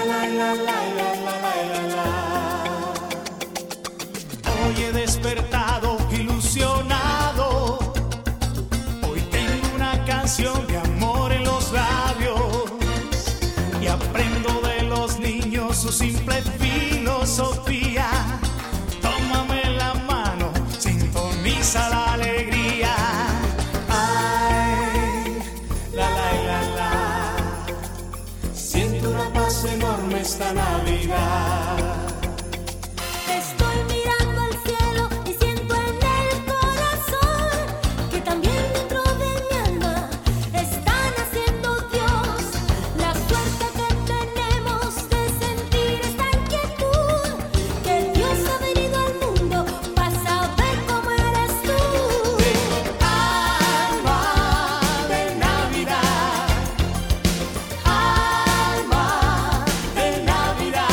Hoy he despertado ilusionado. Hoy tengo una canción de amor en los labios y aprendo de los niños su simple filosofía. Tómame la mano, sintoniza la alegría. Ay, la. Siento una paz enorme esta Navidad. Estoy mirando al cielo y siento en el corazón que también dentro de mi alma está naciendo Dios. La suerte que tenemos de sentir esta inquietud, que Dios ha venido al mundo para saber cómo eres tú. Tengo alma de Navidad, alma de Navidad,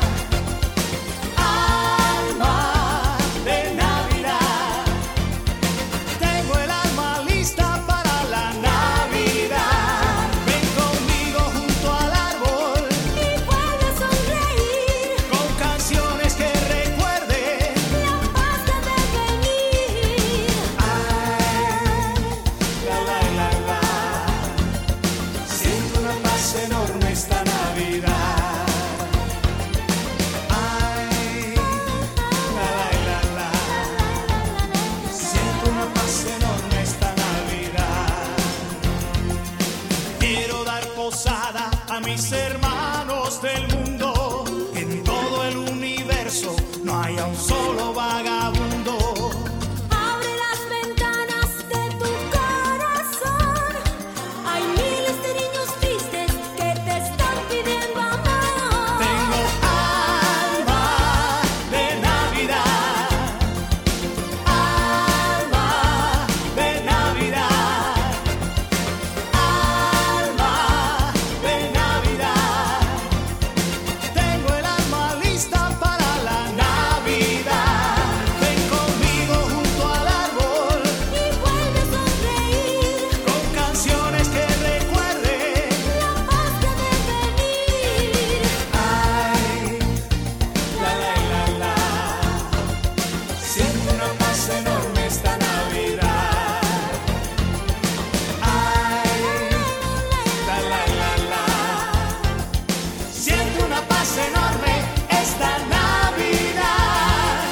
alma de Navidad. Tengo el alma lista para la Navidad. Ven conmigo junto al árbol Y vuelve a sonreír, con canciones que recuerden. la paz debe venir. Ay, la. Siento una paz enorme esta Navidad. Ay, la. Siento una paz enorme esta Navidad. Quiero dar posada a mis hermanos del mundo. En todo el universo no haya un solo vagabundo. Abre las ventanas de tu corazón. Hay miles de niños tristes que te están pidiendo amor. Tengo alma de Navidad, alma de Navidad, alma de Navidad. Tengo el alma lista para la Navidad. Ven conmigo junto al árbol Y vuelve a sonreír, con canciones que recuerden. la paz debe venir. Ay, la. Siento una paz enorme esta Navidad. Ay, la. Siento una paz enorme esta Navidad.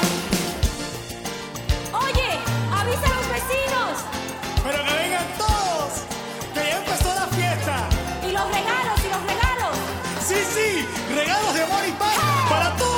Oye, avisa a los vecinos. Pero que vengan todos, que ya empezó la fiesta. Y los regalos, y los regalos. Sí, regalos de amor y paz para todos.